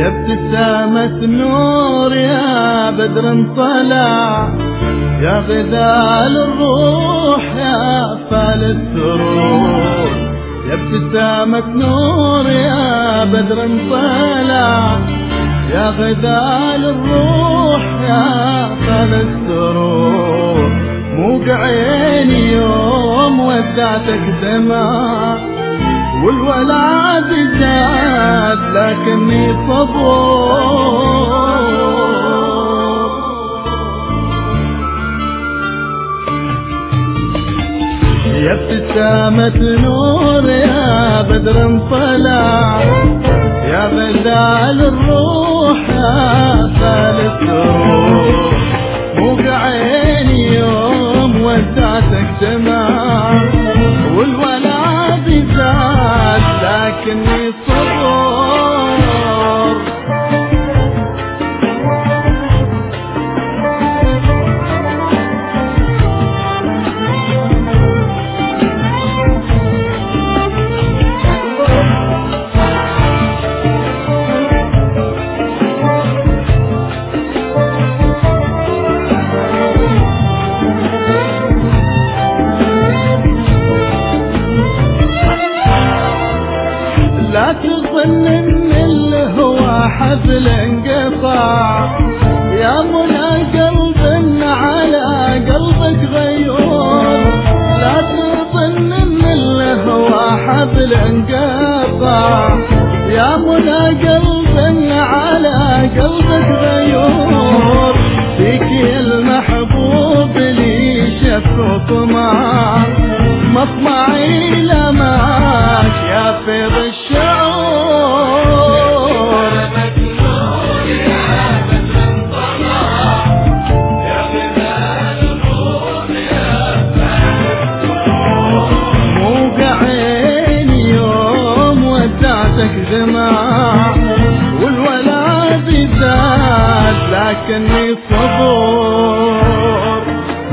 يا ابتسامة نور يا بدر طلع، يا غذاء الروح يا فال السرور. يا ابتسامة نور يا بدر طلع، يا غذاء الروح يا فال السرور. موقع عيني يوم ودعتك دمع، والولاد زاد لكني صبور. يا ابتسامة نور يا بدر طلع، يا غذاء الروح يا فال السرور. موقع عيني يوم ودعتك دمع، والولاد زاد لكني صبور. لا تظن ان الهوى حبل انقطع، يا منى قلب على قلبك غيور. لا تظن ان الهوى حبل انقطع، يا منى قلب على قلبك غيور. فيك المحبوب لي شف وطمع، مطمعي لماك يا فيض الشعور. موقع عيني يوم ودعتك دمع، والولاد زاد لكني صبور.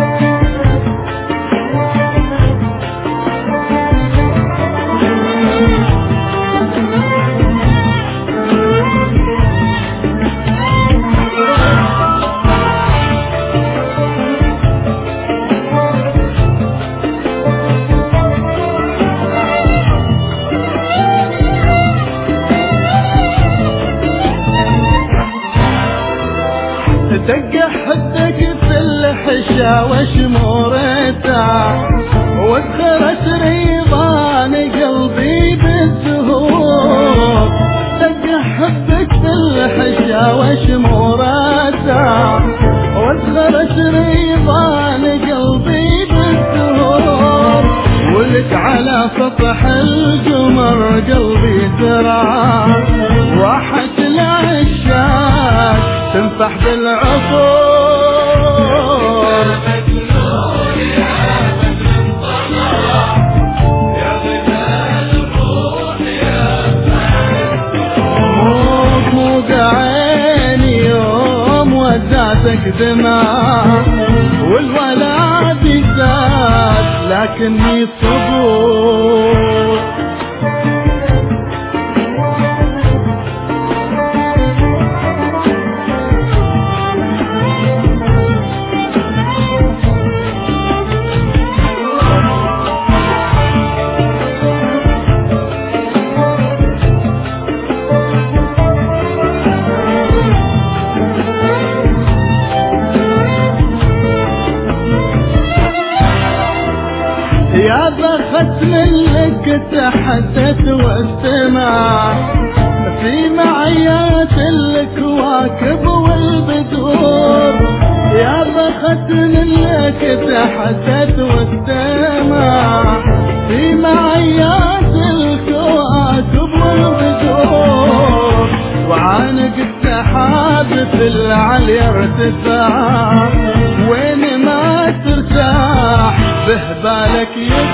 دق حدك في الحشا وشمورتها، وادخلت ريضان قلبي بالزهور. دق حدك في الحشا وشمورتها، وادخلت ريضان قلبي بالزهور. ولك على سطح القمر قلبي ترى، راحت العشاق تنفح بالعطور. موقع عيني يوم ودعتك دمع، والولاد زاد لكني صبور. يا بخت منك تحدث واستمع، في معيات الكواكب والبدور. يا بخت منك تحدث واستمع، في معيات الكواكب والبدور. وعانق السحاب في العلي ارتفاع، وين ما ترتاح به بالك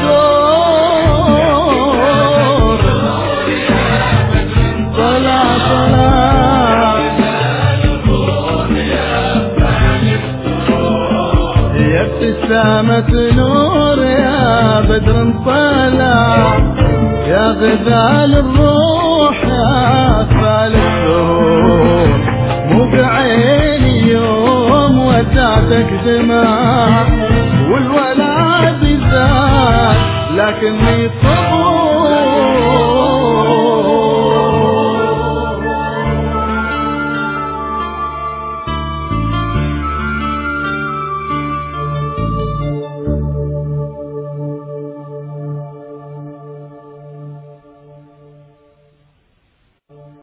يدور. طلع طلع يا ابتسامة نور يا بدر طلع، يا غزال الروح يا أسفل السرور، مو بعيني يوم ودعتك دماء والولد زاد لكني صبر